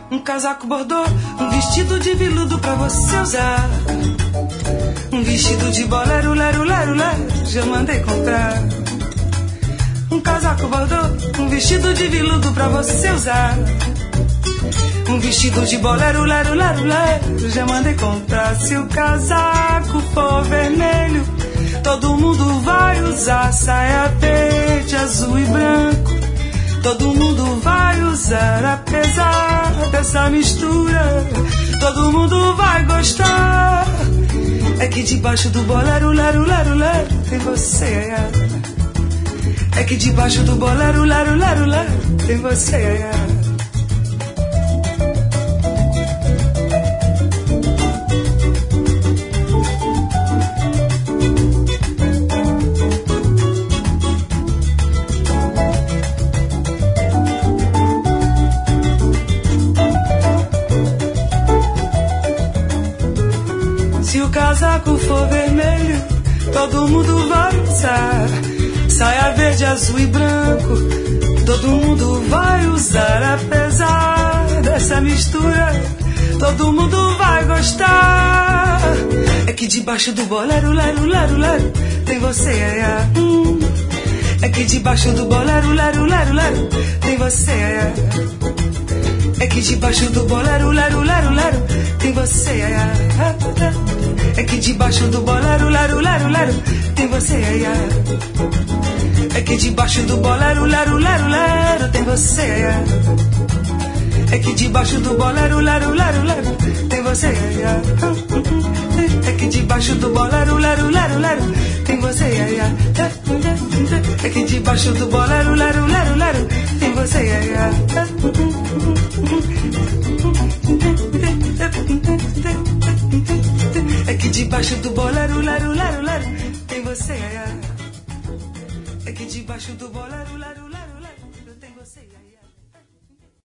um casaco bordô, um vestido de veludo pra você usar. Um vestido de bolero, lero, lero, lero, já mandei comprar. Um casaco bordô, um vestido de veludo pra você usar. Um vestido de bolero, lero, lero, lero, já mandei comprar. Se o casaco for vermelho, todo mundo vai usar. Saia verde, azul e branco, todo mundo vai usar. Apesar dessa mistura, todo mundo vai gostar. É que debaixo do bolero, lero, lero, lero, tem você. É que debaixo do bolero, lero, lero, lero, tem você. Se o casaco for vermelho, todo mundo vai usar. Saia verde, azul e branco, todo mundo vai usar. Apesar dessa mistura, todo mundo vai gostar. É que debaixo do bolero, lero, lero, lero, tem você. É que debaixo do bolero, lero, lero, lero, tem você. É que debaixo do bolero, lero, lero, lero, tem você. É que debaixo do bolero, lero, lero, lero, tem você. É que debaixo do bolero, lero, lero, lero, tem você. É que debaixo do bolero, lero, lero, lero, tem você. É que debaixo do bolero, lero, lero, lero, tem você. É que debaixo do bolero, lero, lero, lero, tem você. É que debaixo do bolero, lero, lero, lero, tem você. É que debaixo do bolero, lero, lero.